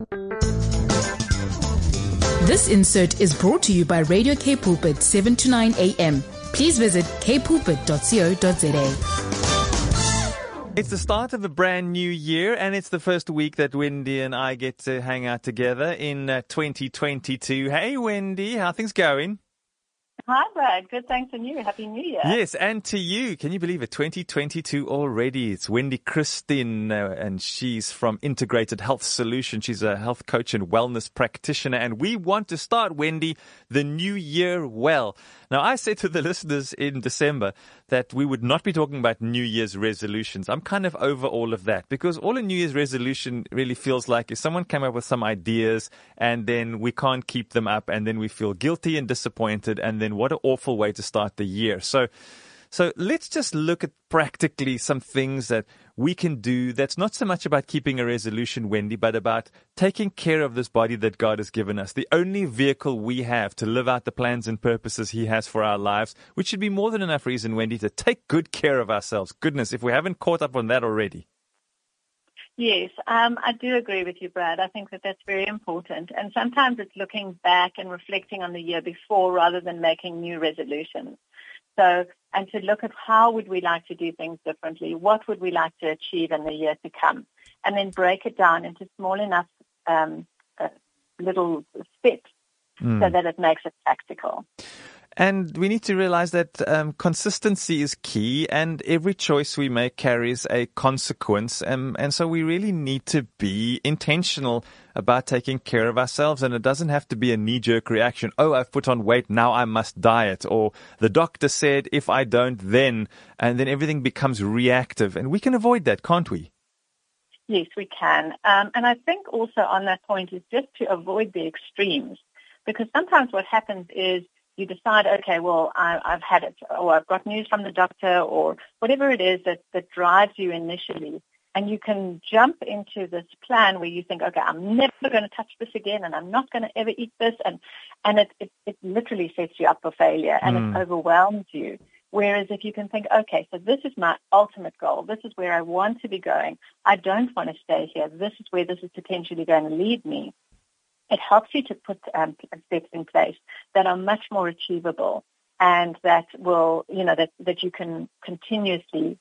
This insert is brought to you by Radio K Pulpit 7 to 9 a.m. Please visit kpulpit.co.za. It's the start of a brand new year, and it's the first week that Wendy and I get to hang out together in 2022. Hey, Wendy, how are things going? Hi, Brad. Good, thanks, and you. Happy New Year. Yes, and to you. Can you believe it? 2022 already. It's Wendy Christine, and she's from Integrated Health Solutions. She's a health coach and wellness practitioner, and we want to start, Wendy, the new year well. Now, I said to the listeners in December that we would not be talking about New Year's resolutions. I'm kind of over all of that, because all a New Year's resolution really feels like is someone came up with some ideas and then we can't keep them up, and then we feel guilty and disappointed, and then what an awful way to start the year. So let's just look at practically some things that we can do that's not so much about keeping a resolution, Wendy, but about taking care of this body that God has given us, the only vehicle we have to live out the plans and purposes He has for our lives, which should be more than enough reason, Wendy, to take good care of ourselves. Goodness, if we haven't caught up on that already. Yes, I do agree with you, Brad. I think that that's very important. And sometimes it's looking back and reflecting on the year before rather than making new resolutions. So, and to look at how would we like to do things differently? What would we like to achieve in the year to come? And then break it down into small enough little steps so that it makes it practical. And we need to realize that consistency is key, and every choice we make carries a consequence. And so we really need to be intentional about taking care of ourselves. And it doesn't have to be a knee-jerk reaction. Oh, I've put on weight, now I must diet. Or the doctor said, if I don't, then. And then everything becomes reactive. And we can avoid that, can't we? Yes, we can. And I think also on that point is just to avoid the extremes. Because sometimes what happens is, you decide, okay, well, I've had it, or I've got news from the doctor, or whatever it is that drives you initially. And you can jump into this plan where you think, okay, I'm never going to touch this again, and I'm not going to ever eat this. And it literally sets you up for failure, and it overwhelms you. Whereas if you can think, okay, so this is my ultimate goal. This is where I want to be going. I don't want to stay here. This is where this is potentially going to lead me. It helps you to put steps in place that are much more achievable and that will, that you can continuously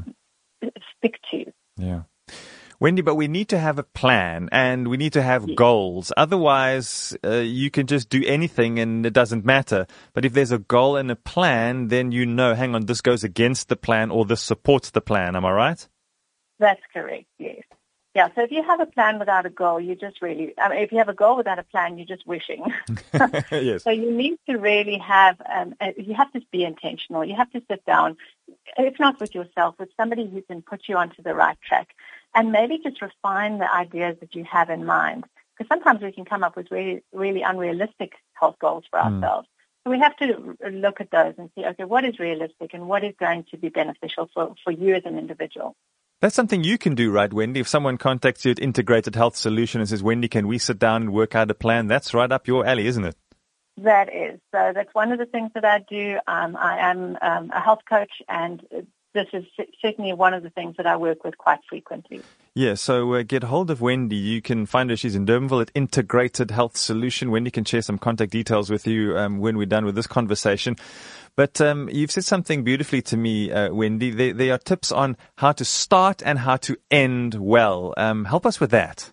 stick to. Yeah. Wendy, but we need to have a plan and we need to have goals. Otherwise, you can just do anything and it doesn't matter. But if there's a goal and a plan, then hang on, this goes against the plan or this supports the plan. Am I right? That's correct, yes. Yeah, so if you have a plan without a goal, you just really, if you have a goal without a plan, you're just wishing. Yes. So you need to really have, you have to be intentional. You have to sit down, if not with yourself, with somebody who can put you onto the right track and maybe just refine the ideas that you have in mind. Because sometimes we can come up with really, really unrealistic health goals for ourselves. So we have to look at those and see, okay, what is realistic and what is going to be beneficial for you as an individual. That's something you can do, right, Wendy? If someone contacts you at Integrated Health Solution and says, Wendy, can we sit down and work out a plan? That's right up your alley, isn't it? That is. So that's one of the things that I do. I am a health coach, and this is certainly one of the things that I work with quite frequently. Yeah, so get hold of Wendy. You can find her. She's in Durbanville at Integrated Health Solution. Wendy can share some contact details with you when we're done with this conversation. But you've said something beautifully to me, Wendy. There are tips on how to start and how to end well. Help us with that.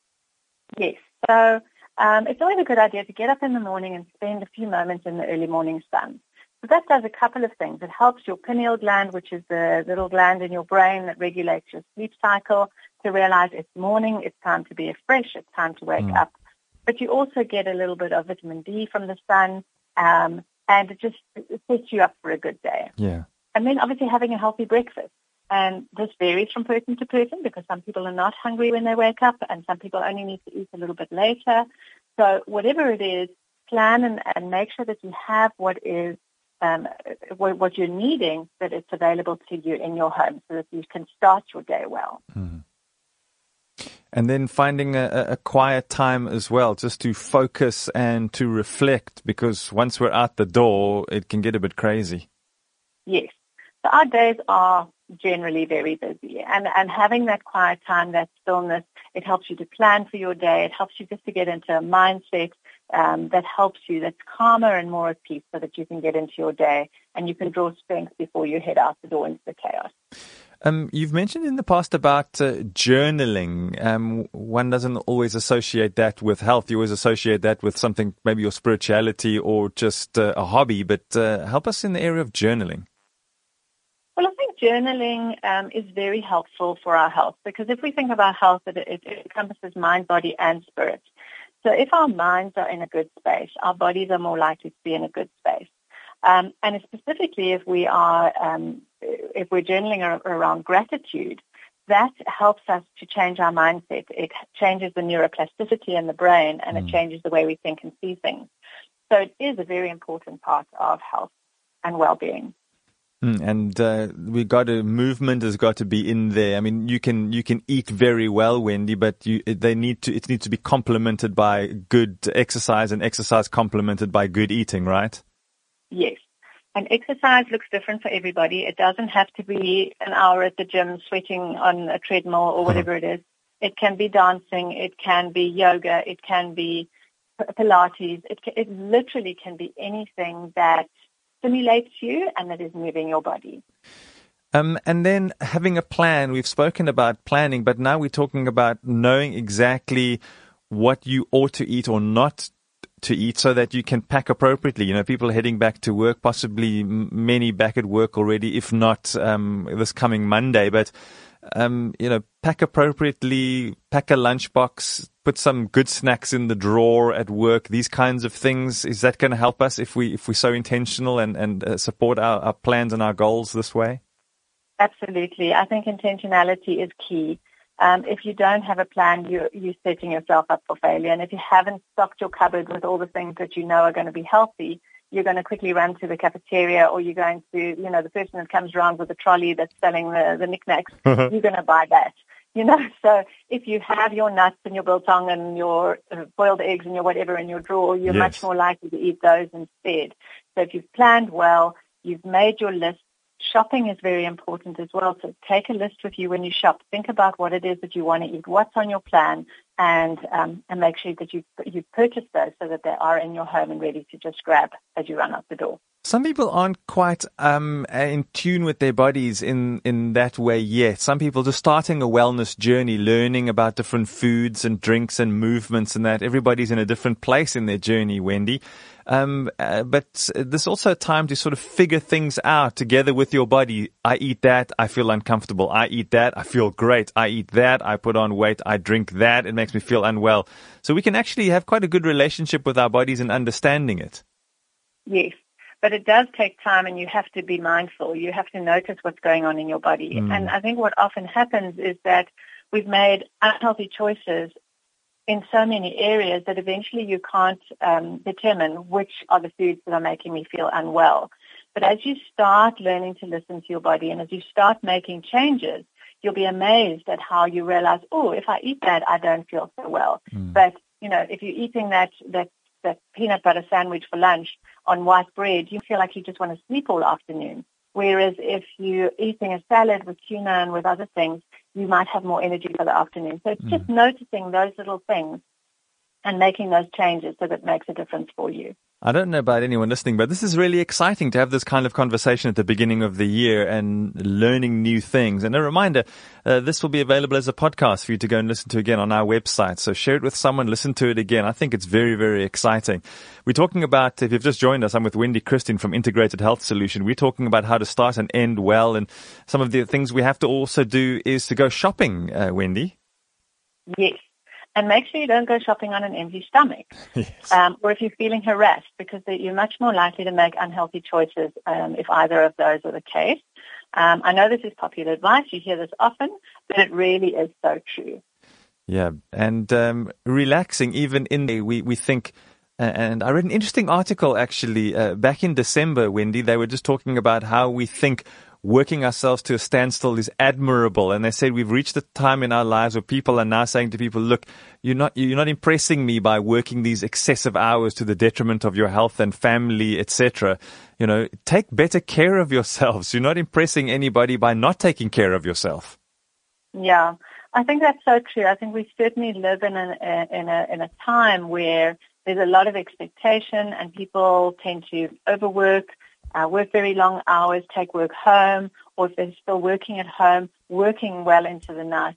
Yes. So it's always a good idea to get up in the morning and spend a few moments in the early morning sun. So that does a couple of things. It helps your pineal gland, which is the little gland in your brain that regulates your sleep cycle, to realize it's morning, it's time to be fresh, it's time to wake up. But you also get a little bit of vitamin D from the sun, and it just sets you up for a good day. Yeah. And then obviously having a healthy breakfast. And this varies from person to person because some people are not hungry when they wake up and some people only need to eat a little bit later. So whatever it is, plan and make sure that you have what is what you're needing, that it's available to you in your home so that you can start your day well. Mm-hmm. And then finding a quiet time as well, just to focus and to reflect, because once we're out the door, it can get a bit crazy. Yes. So our days are generally very busy. And having that quiet time, that stillness, it helps you to plan for your day. It helps you just to get into a mindset that helps you, that's calmer and more at peace, so that you can get into your day and you can draw strength before you head out the door into the chaos. You've mentioned in the past about journaling. One doesn't always associate that with health. You always associate that with something, maybe your spirituality or just a hobby. But help us in the area of journaling. Well, I think journaling is very helpful for our health, because if we think about health, it encompasses mind, body, and spirit. So if our minds are in a good space, our bodies are more likely to be in a good space. And specifically, if we're journaling around gratitude, that helps us to change our mindset. It changes the neuroplasticity in the brain, and it changes the way we think and see things. So it is a very important part of health and well-being. And movement has got to be in there. I mean, you can eat very well, Wendy, but it needs to be complemented by good exercise, and exercise complemented by good eating, right? Yes. And exercise looks different for everybody. It doesn't have to be an hour at the gym sweating on a treadmill or whatever it is. It can be dancing. It can be yoga. It can be Pilates. It literally can be anything that stimulates you and that is moving your body. And then having a plan. We've spoken about planning, but now we're talking about knowing exactly what you ought to eat or not to eat, so that you can pack appropriately. You know, people heading back to work, possibly many back at work already, if not this coming Monday. But pack appropriately, pack a lunchbox, put some good snacks in the drawer at work, these kinds of things. Is that going to help us if we're so intentional and support our plans and our goals this way? Absolutely. I think intentionality is key. If you don't have a plan, you're setting yourself up for failure. And if you haven't stocked your cupboard with all the things that you know are going to be healthy, you're going to quickly run to the cafeteria, or you're going to, the person that comes around with a trolley that's selling the knickknacks, you're going to buy that. So if you have your nuts and your biltong and your boiled eggs and your whatever in your drawer, you're much more likely to eat those instead. So if you've planned well, you've made your list. Shopping is very important as well. So take a list with you when you shop. Think about what it is that you want to eat, what's on your plan, and make sure that you purchase those so that they are in your home and ready to just grab as you run out the door. Some people aren't quite in tune with their bodies in that way yet. Some people just starting a wellness journey, learning about different foods and drinks and movements and that. Everybody's in a different place in their journey, Wendy. But there's also a time to sort of figure things out together with your body. I eat that, I feel uncomfortable. I eat that, I feel great. I eat that, I put on weight. I drink that, it makes me feel unwell. So we can actually have quite a good relationship with our bodies and understanding it. Yes. But it does take time, and you have to be mindful. You have to notice what's going on in your body. And I think what often happens is that we've made unhealthy choices in so many areas that eventually you can't determine which are the foods that are making me feel unwell. But as you start learning to listen to your body, and as you start making changes, you'll be amazed at how you realize, if I eat that, I don't feel so well. But, if you're eating that peanut butter sandwich for lunch on white bread, you feel like you just want to sleep all afternoon. Whereas if you're eating a salad with tuna and with other things, you might have more energy for the afternoon. So it's just noticing those little things and making those changes so that it makes a difference for you. I don't know about anyone listening, but this is really exciting to have this kind of conversation at the beginning of the year and learning new things. And a reminder, this will be available as a podcast for you to go and listen to again on our website. So share it with someone, listen to it again. I think it's very, very exciting. We're talking about, if you've just joined us, I'm with Wendy Christine from Integrated Health Solution. We're talking about how to start and end well. And some of the things we have to also do is to go shopping, Wendy. Yes. And make sure you don't go shopping on an empty stomach, or if you're feeling harassed, because you're much more likely to make unhealthy choices if either of those are the case. I know this is popular advice. You hear this often, but it really is so true. Yeah, and relaxing even in the, we think, and I read an interesting article actually back in December, Wendy. They were just talking about how we think working ourselves to a standstill is admirable. And they said we've reached a time in our lives where people are now saying to people, look, you're not impressing me by working these excessive hours to the detriment of your health and family, etc. Take better care of yourselves. You're not impressing anybody by not taking care of yourself. Yeah, I think that's so true. I think we certainly live in a time where there's a lot of expectation and people tend to overwork, work very long hours, take work home, or if they're still working at home, working well into the night.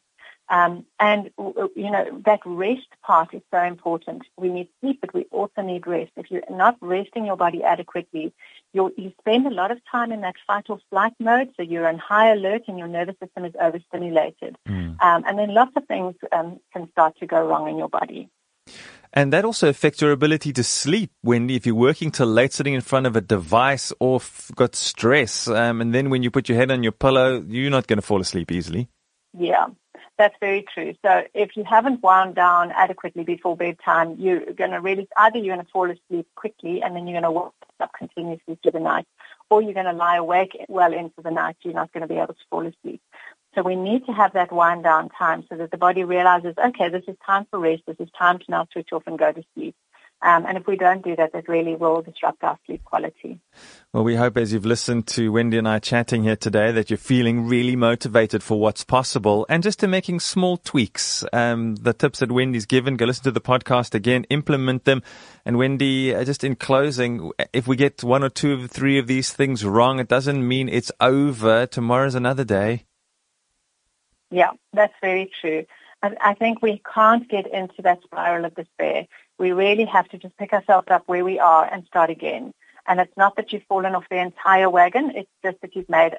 That rest part is so important. We need sleep, but we also need rest. If you're not resting your body adequately, you spend a lot of time in that fight or flight mode, so you're on high alert and your nervous system is overstimulated. And then lots of things can start to go wrong in your body. And that also affects your ability to sleep, Wendy, if you're working till late, sitting in front of a device or got stress. And then when you put your head on your pillow, you're not going to fall asleep easily. Yeah, that's very true. So if you haven't wound down adequately before bedtime, you're going to either you're going to fall asleep quickly and then you're going to wake up continuously through the night, or you're going to lie awake well into the night. You're not going to be able to fall asleep. So we need to have that wind down time so that the body realizes, okay, this is time for rest. This is time to now switch off and go to sleep. And if we don't do that, that really will disrupt our sleep quality. Well, we hope as you've listened to Wendy and I chatting here today that you're feeling really motivated for what's possible and just to making small tweaks. The tips that Wendy's given, go listen to the podcast again, implement them. And Wendy, just in closing, if we get 1 or 2 or 3 of these things wrong, it doesn't mean it's over. Tomorrow's another day. Yeah, that's very true. I think we can't get into that spiral of despair. We really have to just pick ourselves up where we are and start again. And it's not that you've fallen off the entire wagon. It's just that you've made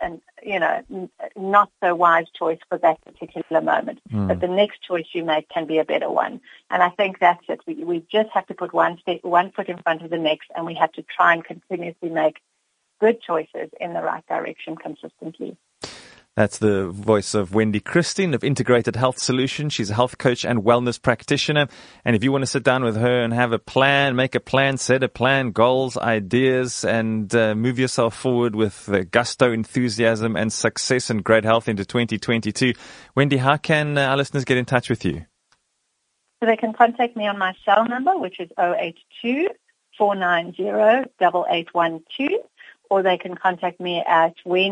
not so wise choice for that particular moment. But the next choice you make can be a better one. And I think that's it. We just have to put one foot in front of the next, and we have to try and continuously make good choices in the right direction consistently. That's the voice of Wendy Christine of Integrated Health Solutions. She's a health coach and wellness practitioner. And if you want to sit down with her and have a plan, make a plan, set a plan, goals, ideas, and move yourself forward with gusto, enthusiasm, and success and great health into 2022, Wendy, how can our listeners get in touch with you? So they can contact me on my cell number, which is 082-490-8812. Or they can contact me at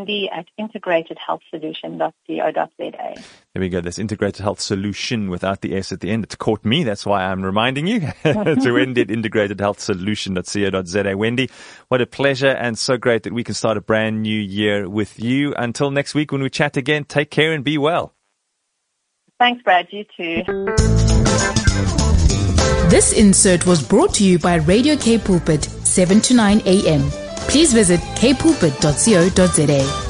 wendy@integratedhealthsolution.co.za. There we go. That's Integrated Health Solution without the S at the end. It's caught me. That's why I'm reminding you. To Wendy at integratedhealthsolution.co.za. Wendy, what a pleasure and so great that we can start a brand new year with you. Until next week when we chat again, take care and be well. Thanks, Brad. You too. This insert was brought to you by Radio K Pulpit, 7 to 9 a.m. Please visit kpulpit.co.za.